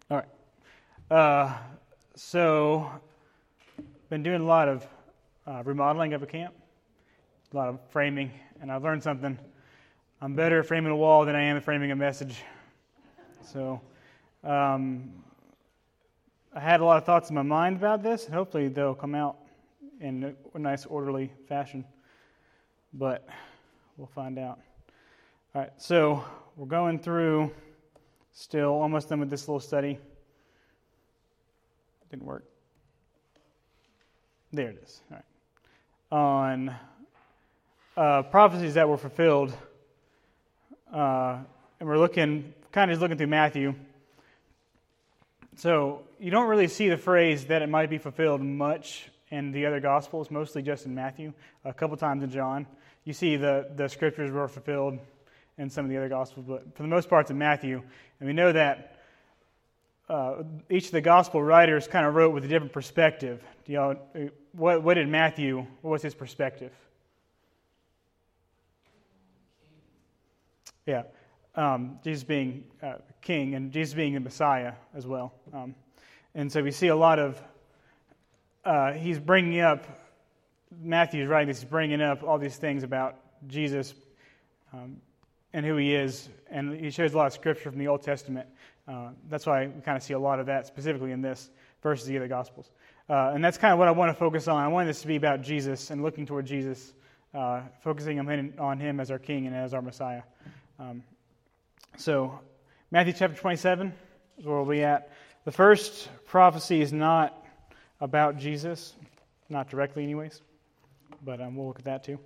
All right. So, been doing a lot of remodeling of a camp, a lot of framing, and I've learned something. I'm better at framing a wall than I am at framing a message. So, I had a lot of thoughts in my mind about this, and hopefully they'll come out in a nice, orderly fashion. But we'll find out. All right, so we're going through, still almost done with this little study. Didn't work. There it is. All right. On prophecies that were fulfilled, and we're looking through Matthew. So you don't really see the phrase that it might be fulfilled much in the other Gospels, mostly just in Matthew, a couple times in John. You see the scriptures were fulfilled in some of the other Gospels, but for the most part it's in Matthew. And we know that each of the Gospel writers kind of wrote with a different perspective. What did Matthew, what was his perspective? Yeah. Jesus being king and Jesus being the Messiah as well. And so we see a lot of, he's bringing up, Matthew's writing this, he's bringing up all these things about Jesus and who he is, and he shows a lot of scripture from the Old Testament. That's why we kind of see a lot of that specifically in this versus the other Gospels. And that's kind of what I want to focus on. I want this to be about Jesus and looking toward Jesus, focusing on him as our king and as our Messiah. So, Matthew chapter 27 is where we'll be at. The first prophecy is not about Jesus, not directly anyways, but we'll look at that too.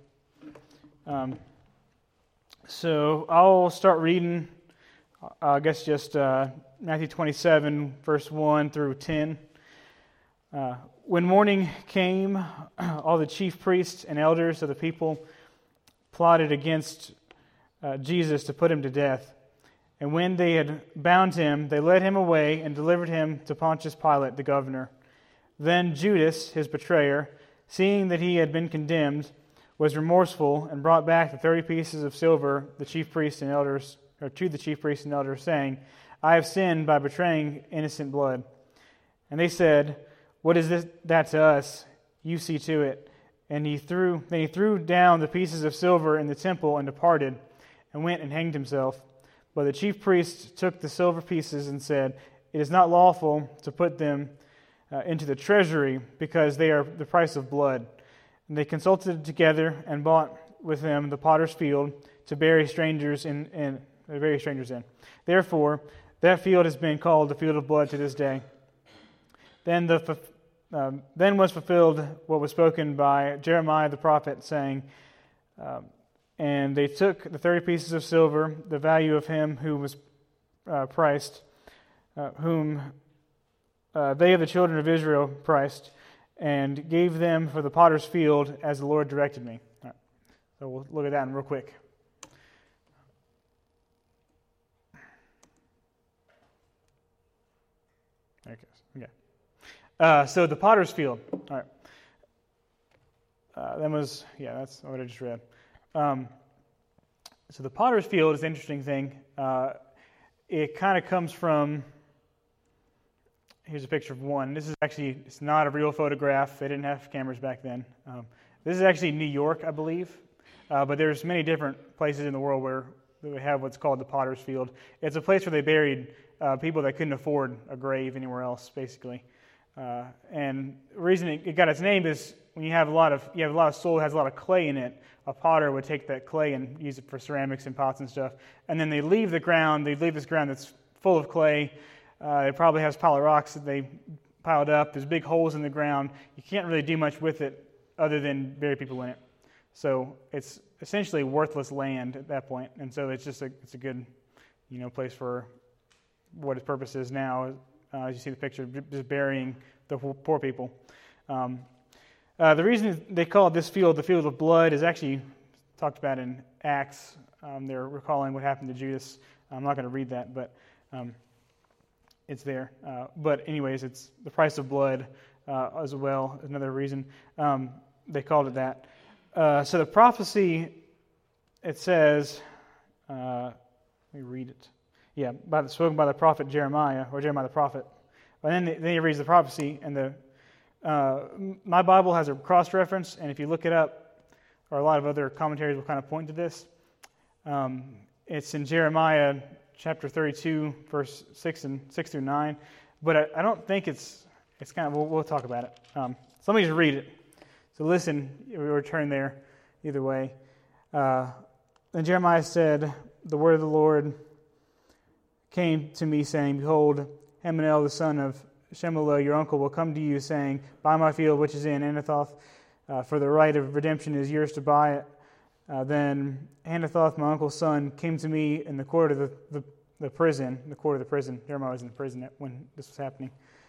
So, I'll start reading, I guess just Matthew 27, verse 1 through 10. When morning came, all the chief priests and elders of the people plotted against Jesus to put him to death. And when they had bound him, they led him away and delivered him to Pontius Pilate, the governor. Then Judas, his betrayer, seeing that he had been condemned, was remorseful and brought back the 30 pieces of silver to the chief priests and elders, saying, I have sinned by betraying innocent blood. And they said, What is that to us? You see to it. And he threw down the pieces of silver in the temple and departed, and went and hanged himself. But the chief priests took the silver pieces and said, It is not lawful to put them into the treasury, because they are the price of blood. And they consulted together and bought with them the potter's field to bury strangers in. Therefore, that field has been called the field of blood to this day. Then was fulfilled what was spoken by Jeremiah the prophet, saying, and they took the 30 pieces of silver, the value of him who was priced, whom they of the children of Israel priced, and gave them for the potter's field as the Lord directed me. All right. So we'll look at that real quick. Okay. So the potter's field. All right. That's what I just read. So the potter's field is an interesting thing. It kind of comes from, here's a picture of one. It's not a real photograph. They didn't have cameras back then. This is actually New York, I believe. But there's many different places in the world where they have what's called the potter's field. It's a place where they buried people that couldn't afford a grave anywhere else, basically. And the reason it got its name is when you have a lot of soil that has a lot of clay in it, a potter would take that clay and use it for ceramics and pots and stuff. And then they leave this ground that's full of clay. It probably has a pile of rocks that they piled up. There's big holes in the ground. You can't really do much with it other than bury people in it. So it's essentially worthless land at that point. And so it's a good, place for what its purpose is now. As you see the picture, just burying the poor people. The reason they call this field the field of blood is actually talked about in Acts. They're recalling what happened to Judas. I'm not going to read that, but it's there. But anyways, it's the price of blood as well, another reason they called it that. So the prophecy, it says, let me read it. spoken by the prophet Jeremiah, or Jeremiah the prophet. And then he reads the prophecy, and my Bible has a cross-reference, and if you look it up, or a lot of other commentaries will kind of point to this. It's in Jeremiah chapter 32, verse 6 through 9. But I don't think it's kind of, we'll talk about it. So let me just read it. So listen, we'll return there either way. Then Jeremiah said, the word of the Lord came to me, saying, Behold, Hanamel, the son of Shemuel, your uncle, will come to you, saying, Buy my field which is in Anathoth, for the right of redemption is yours to buy it. Then Anathoth, my uncle's son, came to me in the court of the prison. Jeremiah was in the prison when this was happening.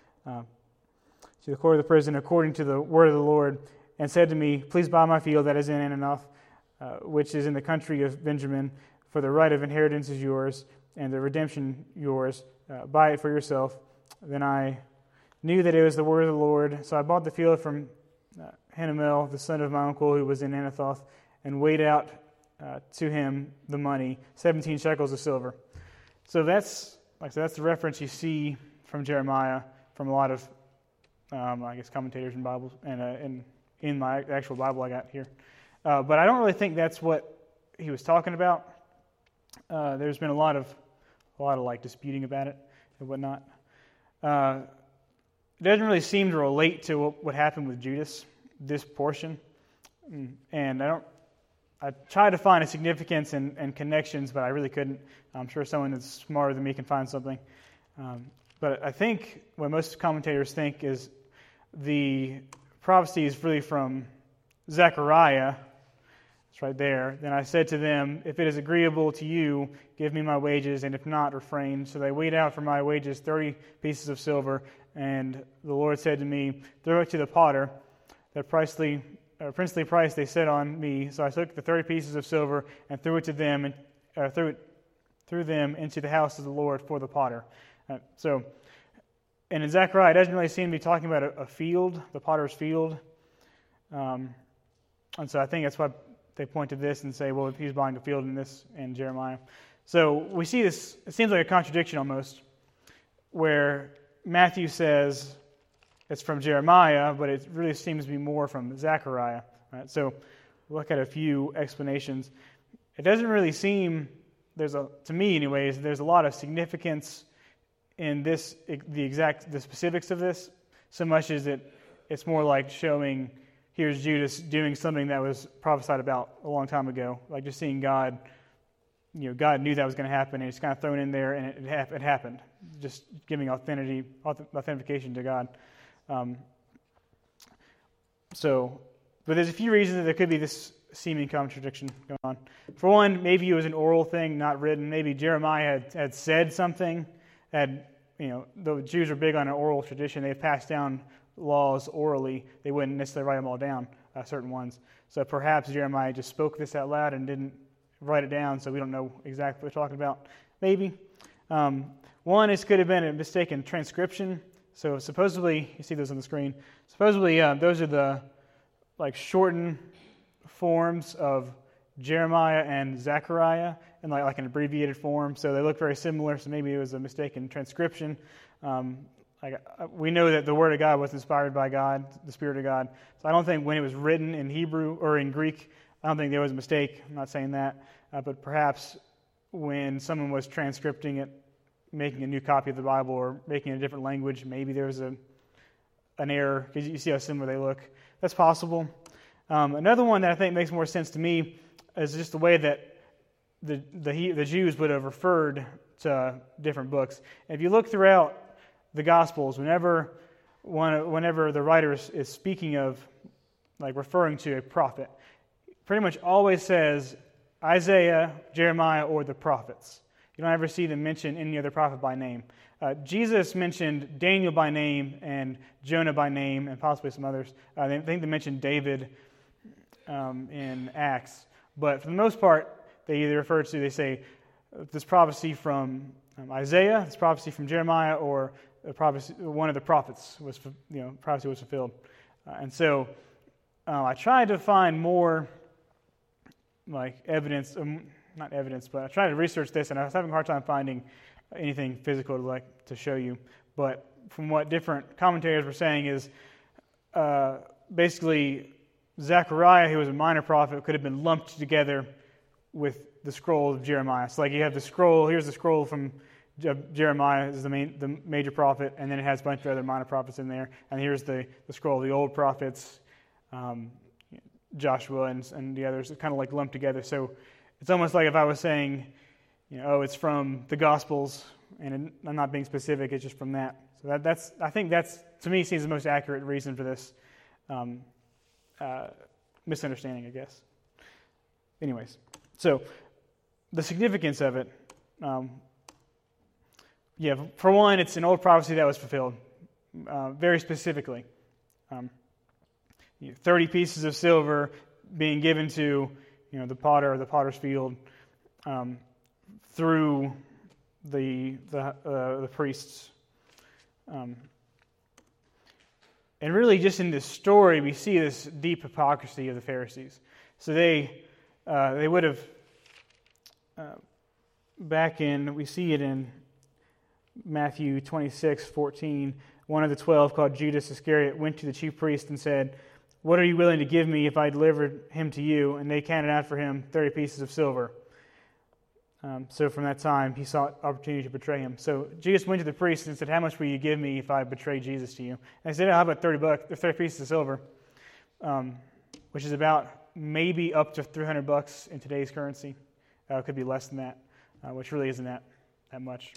To the court of the prison, according to the word of the Lord, and said to me, Please buy my field that is in Anathoth, which is in the country of Benjamin, for the right of inheritance is yours, and the redemption yours. Buy it for yourself. Then I knew that it was the word of the Lord, so I bought the field from Hanamel, the son of my uncle, who was in Anathoth, and weighed out to him the money, 17 shekels of silver. So that's the reference you see from Jeremiah from a lot of, commentators in Bibles and in my actual Bible I got here. But I don't really think that's what he was talking about. There's been a lot of disputing about it and whatnot. It doesn't really seem to relate to what happened with Judas, this portion. And I tried to find a significance and connections, but I really couldn't. I'm sure someone that's smarter than me can find something. But I think what most commentators think is the prophecy is really from Zechariah. It's right there. Then I said to them, If it is agreeable to you, give me my wages, and if not, refrain. So they weighed out for my wages 30 pieces of silver, and the Lord said to me, Throw it to the potter. That princely price they set on me. So I took the 30 pieces of silver and threw it to them, and threw them into the house of the Lord for the potter. And in Zechariah, it doesn't really seem to be talking about a field, the potter's field. And so I think that's why they point to this and say, well, if he's buying a field in this and Jeremiah. So we see this, it seems like a contradiction almost, where Matthew says it's from Jeremiah, but it really seems to be more from Zechariah. Right? So we'll look at a few explanations. It doesn't really seem, to me anyways, there's a lot of significance in this, the specifics of this, so much as it's more like showing, here's Judas doing something that was prophesied about a long time ago, like just seeing God. God knew that was going to happen, and it's kind of thrown in there, and it happened. Just giving authentication to God. But there's a few reasons that there could be this seeming contradiction going on. For one, maybe it was an oral thing, not written. Maybe Jeremiah had said something. The Jews are big on an oral tradition. They've passed down laws orally. They wouldn't necessarily write them all down, certain ones. So perhaps Jeremiah just spoke this out loud and didn't write it down, so we don't know exactly what we're talking about. Maybe. One, it could have been a mistaken transcription. So supposedly, you see those on the screen, supposedly those are the shortened forms of Jeremiah and Zechariah in like an abbreviated form. So they look very similar, so maybe it was a mistaken transcription. We know that the Word of God was inspired by God, the Spirit of God. So I don't think when it was written in Hebrew or in Greek, I don't think there was a mistake. I'm not saying that. But perhaps when someone was transcripting it, making a new copy of the Bible or making a different language, maybe there was an error, because you see how similar they look. That's possible. Another one that I think makes more sense to me is just the way that the Jews would have referred to different books. And if you look throughout the Gospels, whenever the writer is speaking of, referring to a prophet, pretty much always says Isaiah, Jeremiah, or the prophets. You don't ever see them mention any other prophet by name. Jesus mentioned Daniel by name and Jonah by name and possibly some others. I think they mentioned David in Acts. But for the most part, they either refer to, they say, this prophecy from Isaiah, this prophecy from Jeremiah, or one of the prophets prophecy was fulfilled. And so I tried to find more evidence, not evidence, but I tried to research this, and I was having a hard time finding anything physical to show you. But from what different commentators were saying is basically Zechariah, who was a minor prophet, could have been lumped together with the scroll of Jeremiah. So like you have the scroll, here's the scroll from Jeremiah is the major prophet, and then it has a bunch of other minor prophets in there. And here's the scroll of the old prophets, Joshua and the others, kind of like lumped together. So it's almost like if I was saying, it's from the Gospels, and I'm not being specific, it's just from that. So I think that's, to me, seems the most accurate reason for this misunderstanding, I guess. Anyways, so the significance of it, for one, it's an old prophecy that was fulfilled, very specifically. 30 pieces of silver being given to, the potter or the potter's field through the priests. And really, just in this story, we see this deep hypocrisy of the Pharisees. So they would have, we see it in Matthew 26:14, one of the 12, called Judas Iscariot, went to the chief priest and said, "What are you willing to give me if I delivered him to you?" And they counted out for him 30 pieces of silver. So from that time, he sought opportunity to betray him. So Jesus went to the priest and said, "How much will you give me if I betray Jesus to you?" And they said, "How about 30 pieces of silver?" Which is about maybe up to $300 in today's currency. It could be less than that, which really isn't that much.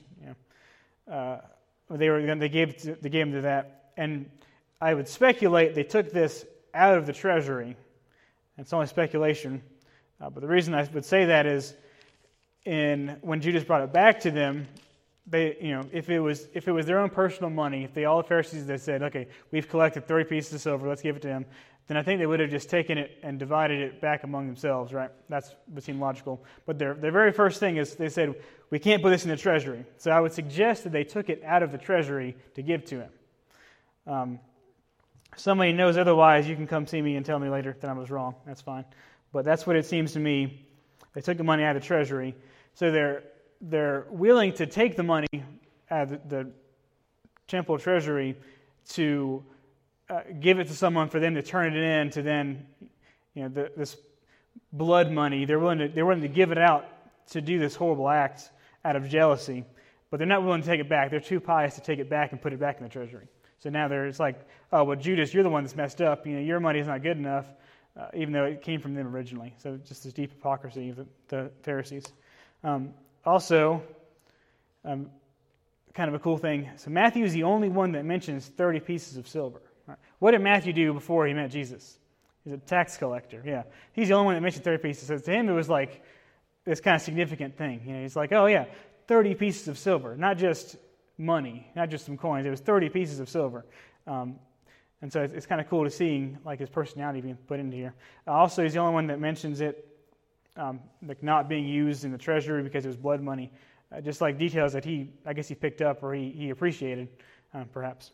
They gave him to that, and I would speculate they took this out of the treasury. It's only speculation, but the reason I would say that is, when Judas brought it back to them, they, if it was their own personal money, if all the Pharisees that said, "Okay, we've collected 30 pieces of silver, let's give it to him," then I think they would have just taken it and divided it back among themselves, right? That would seem logical. But their very first thing is they said, "We can't put this in the treasury." So I would suggest that they took it out of the treasury to give to him. Somebody knows otherwise, you can come see me and tell me later that I was wrong. That's fine. But that's what it seems to me. They took the money out of the treasury. So they're willing to take the money out of the temple treasury to give it to someone for them to turn it in to then, this blood money. They're willing to give it out to do this horrible act out of jealousy, but they're not willing to take it back. They're too pious to take it back and put it back in the treasury. So now it's like, "Oh, well, Judas, you're the one that's messed up. Your money is not good enough," even though it came from them originally. So just this deep hypocrisy of the Pharisees. Also, kind of a cool thing. So Matthew is the only one that mentions 30 pieces of silver. Right. What did Matthew do before he met Jesus? He's a tax collector. Yeah, he's the only one that mentioned 30 pieces. So to him, it was like this kind of significant thing. He's like, "Oh yeah, 30 pieces of silver, not just money, not just some coins. It was 30 pieces of silver." And so it's kind of cool to see like his personality being put into here. Also, he's the only one that mentions it like not being used in the treasury because it was blood money. Just like details that he picked up or he appreciated, perhaps.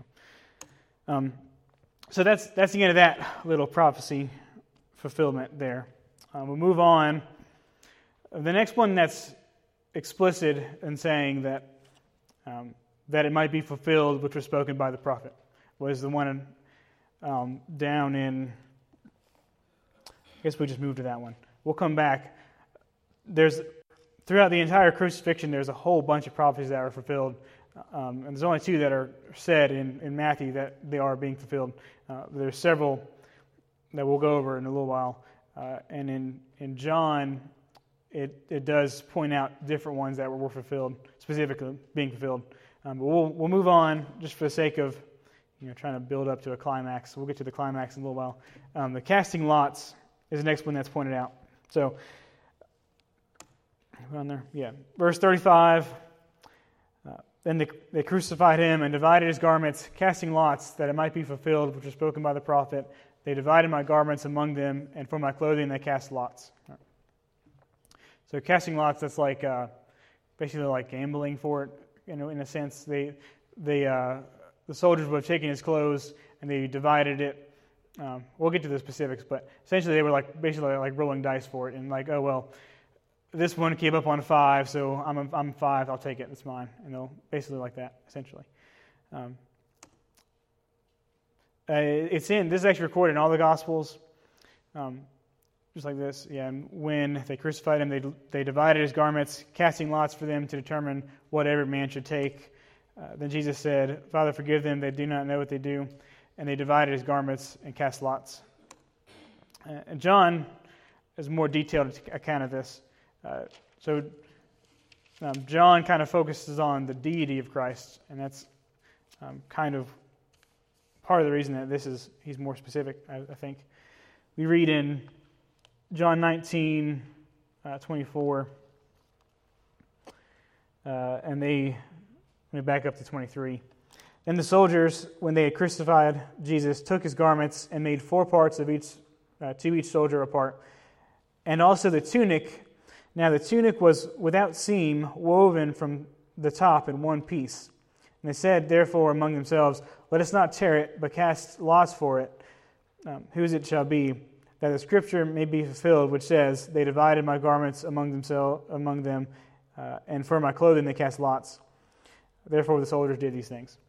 So that's the end of that little prophecy fulfillment there. We'll move on. The next one that's explicit in saying that it might be fulfilled, which was spoken by the prophet, was the one down in. I guess we just moved to that one. We'll come back. Throughout the entire crucifixion, there's a whole bunch of prophecies that are fulfilled, and there's only two that are said in Matthew that they are being fulfilled. There's several that we'll go over in a little while, and in John, it does point out different ones that were fulfilled, specifically being fulfilled. But we'll move on just for the sake of trying to build up to a climax. We'll get to the climax in a little while. The casting lots is the next one that's pointed out. So, on there, yeah. Verse 35. Then they crucified him and divided his garments, casting lots that it might be fulfilled, which was spoken by the prophet. They divided my garments among them, and for my clothing they cast lots. So casting lots, that's like basically like gambling for it. In a sense, the soldiers would have taken his clothes and they divided it. We'll get to the specifics, but essentially they were basically rolling dice for it, and like, oh well, this one came up on 5, so I'm 5, I'll take it, it's mine. And they'll basically like that, essentially. This is actually recorded in all the Gospels, just like this. Yeah, and when they crucified him, they divided his garments, casting lots for them to determine what every man should take. Then Jesus said, "Father, forgive them, they do not know what they do." And they divided his garments and cast lots. And John has a more detailed account of this. John kind of focuses on the deity of Christ, and that's kind of part of the reason that he's more specific, I think. We read in John 19, 24, and we back up to 23. Then the soldiers, when they had crucified Jesus, took his garments and made 4 parts of each, to each soldier a part, and also the tunic. Now the tunic was without seam, woven from the top in one piece. And they said, therefore, among themselves, "Let us not tear it, but cast lots for it, whose it shall be, that the scripture may be fulfilled, which says, They divided my garments among them, and for my clothing they cast lots. Therefore the soldiers did these things."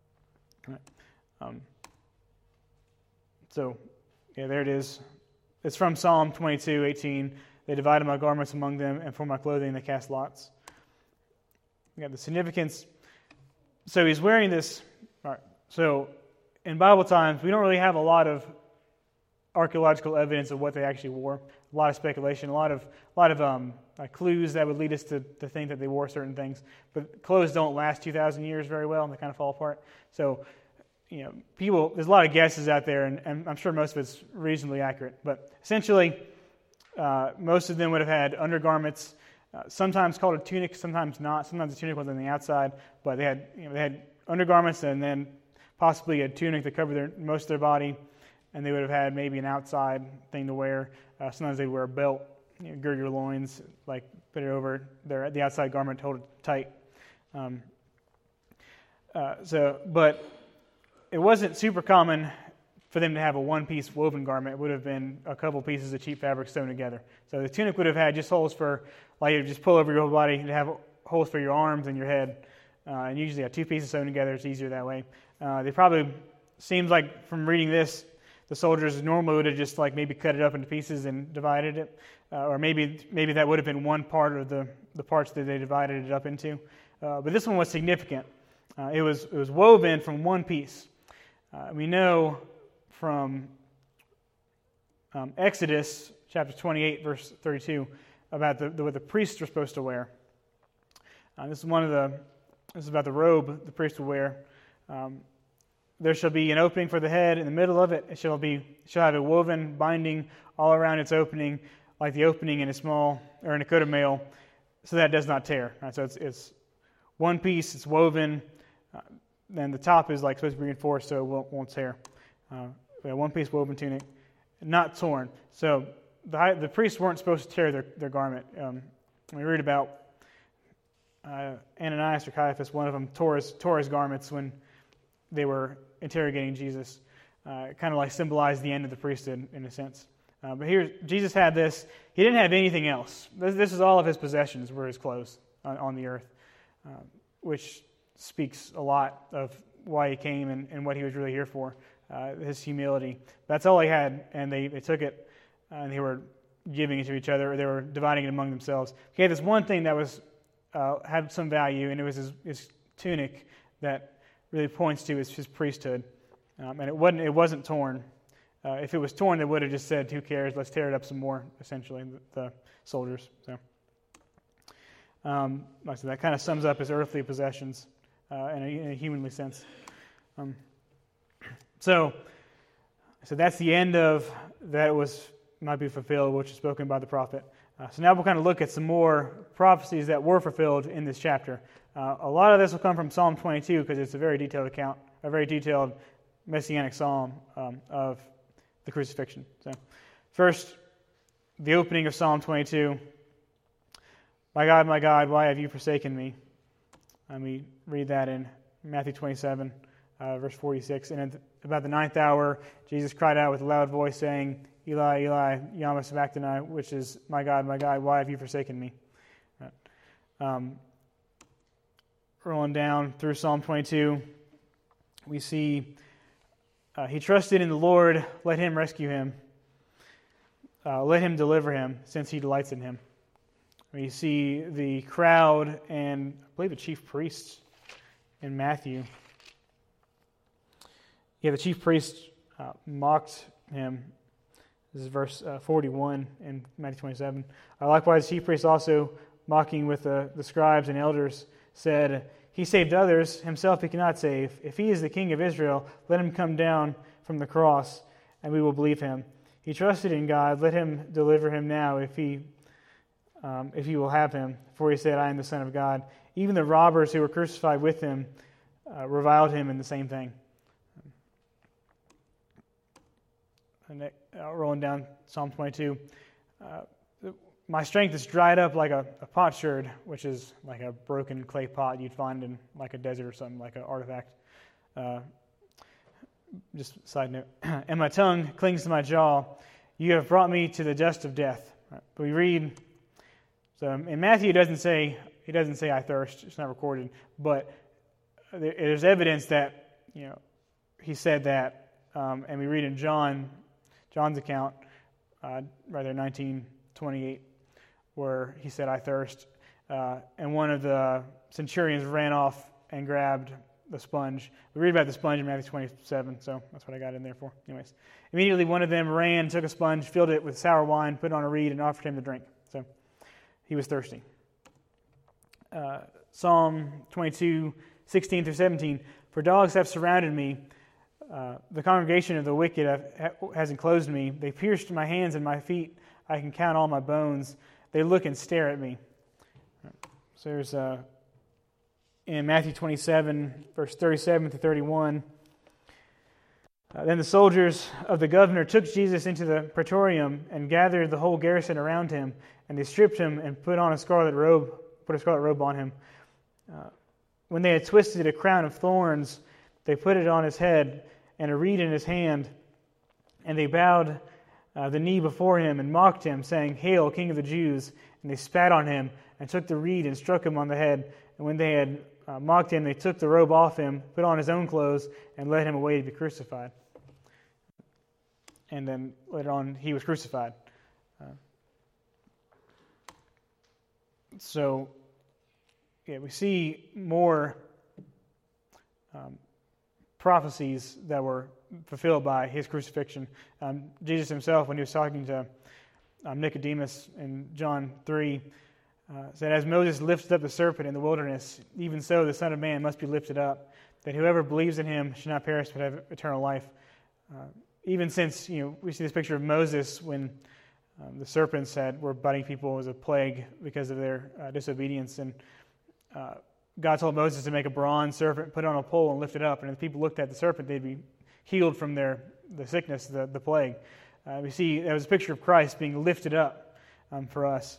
There it is. It's from Psalm 22:18. They divided my garments among them, and for my clothing they cast lots. We got the significance. So he's wearing this. All right. So in Bible times, we don't really have a lot of archaeological evidence of what they actually wore. A lot of speculation, a lot of clues that would lead us to think that they wore certain things. But clothes don't last 2,000 years very well, and they kind of fall apart. So, there's a lot of guesses out there, and I'm sure most of it's reasonably accurate. But essentially, most of them would have had undergarments, sometimes called a tunic, sometimes not. Sometimes the tunic was on the outside, but they had undergarments and then possibly a tunic that covered most of their body, and they would have had maybe an outside thing to wear. Sometimes they'd wear a belt, gird your loins, like put it over the outside garment to hold it tight. But it wasn't super common for them to have a one-piece woven garment. It would have been a couple pieces of cheap fabric sewn together. So the tunic would have had just holes for, like you just pull over your whole body, you'd have holes for your arms and your head. And usually have 2 pieces sewn together. It's easier that way. They probably, seems like from reading this, the soldiers normally would have just like maybe cut it up into pieces and divided it. Or maybe that would have been one part of the parts that they divided it up into. But this one was significant. It was woven from one piece. We know from Exodus chapter 28, verse 32, about what the priests were supposed to wear. This is about the robe the priest will wear. There shall be an opening for the head. In the middle of it, it shall have a woven binding all around its opening, like the opening in a coat of mail, so that it does not tear. Right, so it's one piece. It's woven. Then the top is like supposed to be reinforced, so it won't tear. One piece woven tunic, not torn. So the priests weren't supposed to tear their garment. We read about Ananias or Caiaphas. One of them tore his garments when they were interrogating Jesus. Kind of like symbolized the end of the priesthood in a sense. But here, Jesus had this. He didn't have anything else. This is all of his possessions were his clothes on the earth, which speaks a lot of why he came and what he was really here for, his humility. That's all he had, and they took it, and they were giving it to each other, or they were dividing it among themselves. He had this one thing that was had some value, and it was his tunic that really points to his priesthood, and it wasn't torn. If it was torn, they would have just said, "Who cares? Let's tear it up some more." Essentially, the soldiers. So that kind of sums up his earthly possessions in a humanly sense. So that's the end of that might be fulfilled, which is spoken by the prophet. So now we'll kind of look at some more prophecies that were fulfilled in this chapter. A lot of this will come from Psalm 22 because it's a very detailed account, a very detailed messianic psalm of the crucifixion. So first, the opening of Psalm 22. My God, why have you forsaken me? And we read that in Matthew 27, verse 46. And at about the 9th hour, Jesus cried out with a loud voice, saying, Eli, Eli, lama sabachthani, which is, my God, why have you forsaken me? Rolling down through Psalm 22, we see he trusted in the Lord, let him rescue him. Let him deliver him, since he delights in him. We see the crowd and, I believe, the chief priests in Matthew. Yeah, the chief priests mocked him. This is verse 41 in Matthew 27. Likewise, the chief priests also, mocking with the scribes and elders, said, "He saved others, himself he cannot save. If he is the king of Israel, let him come down from the cross, and we will believe him. He trusted in God, let him deliver him now, if he will have him. For he said, I am the Son of God." Even the robbers who were crucified with him reviled him in the same thing. Rolling down Psalm 22. My strength is dried up like a potsherd, which is like a broken clay pot you'd find in like a desert or something, like an artifact. Just a side note. And my tongue clings to my jaw. You have brought me to the dust of death. Right. But we read, so in Matthew he doesn't say I thirst. It's not recorded, but there's evidence that he said that, and we read in John's account, right there, 19:28, where he said I thirst, and one of the centurions ran off and grabbed the sponge. We read about the sponge in Matthew 27, so that's what I got in there for. Anyways, immediately one of them ran, took a sponge, filled it with sour wine, put it on a reed, and offered him to drink. So he was thirsty. Psalm 22, 16 through 17. For dogs have surrounded me. The congregation of the wicked has enclosed me. They pierced my hands and my feet. I can count all my bones. They look and stare at me. So there's in Matthew 27, verse 37 to 31. Then the soldiers of the governor took Jesus into the praetorium and gathered the whole garrison around him, and they stripped him and put a scarlet robe on him. When they had twisted a crown of thorns, they put it on his head and a reed in his hand, and they bowed the knee before him and mocked him, saying, "Hail, King of the Jews!" And they spat on him and took the reed and struck him on the head. And when they had mocked him, they took the robe off him, put on his own clothes, and led him away to be crucified. And then later on, he was crucified. We see more prophecies that were fulfilled by his crucifixion. Jesus himself, when he was talking to Nicodemus in John 3, said, "As Moses lifted up the serpent in the wilderness, even so the Son of Man must be lifted up, that whoever believes in him should not perish but have eternal life." Even since we see this picture of Moses when the serpents were biting people as a plague because of their disobedience, and God told Moses to make a bronze serpent, put it on a pole, and lift it up. And if people looked at the serpent, they'd be healed from the sickness, the plague. We see that was a picture of Christ being lifted up for us.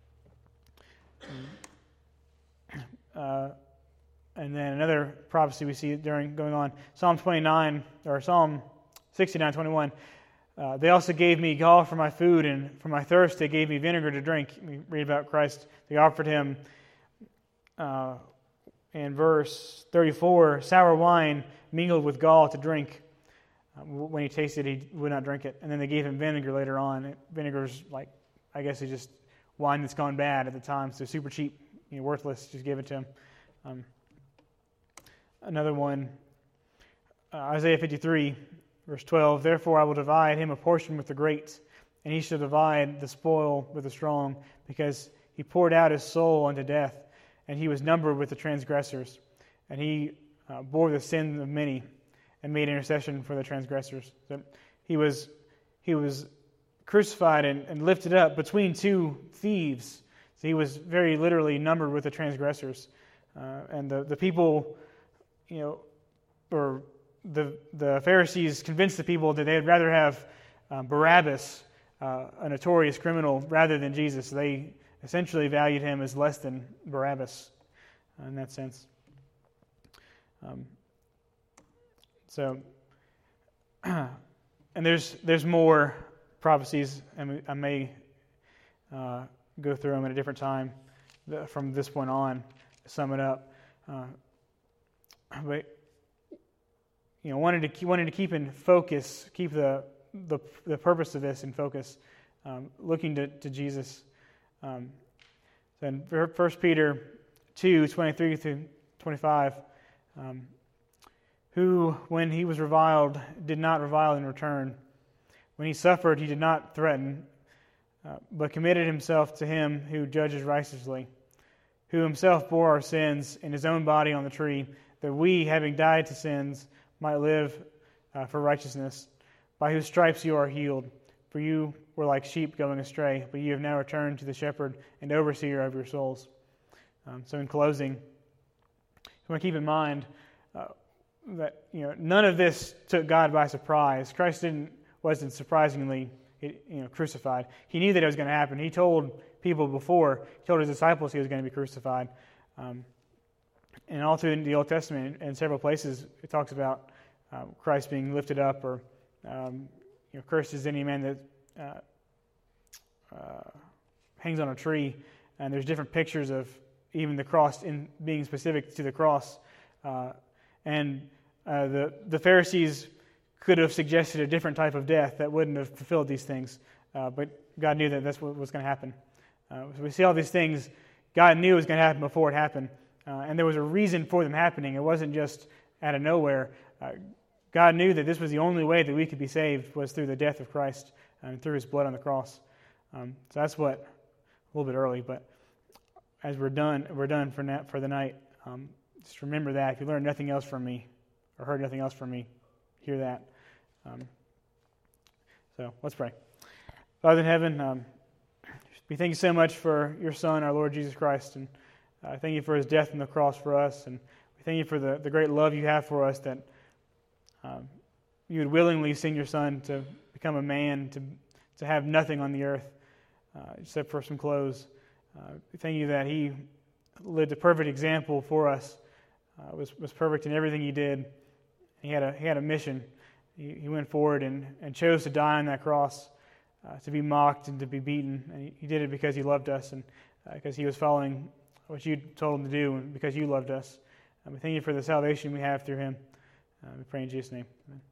And then another prophecy we see going on, Psalm 69:21. They also gave me gall for my food, and for my thirst they gave me vinegar to drink. We read about Christ. They offered him, in verse 34, sour wine mingled with gall to drink. When he tasted it, he would not drink it. And then they gave him vinegar later on. Vinegar's I guess it's just wine that's gone bad at the time, so super cheap, worthless. Just give it to him. Another one, Isaiah 53, verse 12. Therefore I will divide him a portion with the great, and he shall divide the spoil with the strong, because he poured out his soul unto death, and he was numbered with the transgressors. And he bore the sin of many, and made intercession for the transgressors. So he was crucified and lifted up between two thieves. So he was very literally numbered with the transgressors. And the people, or the Pharisees convinced the people that they'd rather have Barabbas, a notorious criminal, rather than Jesus. They essentially valued him as less than Barabbas in that sense. And there's more prophecies, and I may go through them at a different time from this point on to sum it up. But wanted to keep in focus, keep the purpose of this in focus, looking to Jesus. Then 1 Peter 2:23 through 25, who, when he was reviled, did not revile in return. When he suffered, he did not threaten, but committed himself to him who judges righteously, who himself bore our sins in his own body on the tree, that we, having died to sins, might live for righteousness, by whose stripes you are healed. For you were like sheep going astray, but you have now returned to the shepherd and overseer of your souls. So in closing, I want to keep in mind that none of this took God by surprise. Christ wasn't surprisingly crucified. He knew that it was going to happen. He told people before, he told his disciples he was going to be crucified. And all through the Old Testament, in several places, it talks about Christ being lifted up, or cursed is any man that hangs on a tree. And there's different pictures of even the cross in being specific to the cross. And the Pharisees could have suggested a different type of death that wouldn't have fulfilled these things. But God knew that that's what was going to happen. So we see all these things God knew was going to happen before it happened. And there was a reason for them happening. It wasn't just out of nowhere. God knew that this was the only way that we could be saved, was through the death of Christ and through his blood on the cross. So that's what, a little bit early, but as we're done for the night. Just remember that. If you learned nothing else from me, or heard nothing else from me, hear that. So let's pray. Father in heaven, we thank you so much for your Son, our Lord Jesus Christ, and thank you for his death on the cross for us, and we thank you for the great love you have for us, that you would willingly send your Son to become a man, to have nothing on the earth except for some clothes. We thank you that he lived a perfect example for us, was perfect in everything he did. He had a mission. He went forward and chose to die on that cross, to be mocked and to be beaten. And he did it because he loved us, and because he was following what you told him to do, and because you loved us. We thank you for the salvation we have through him. We pray in Jesus' name. Amen.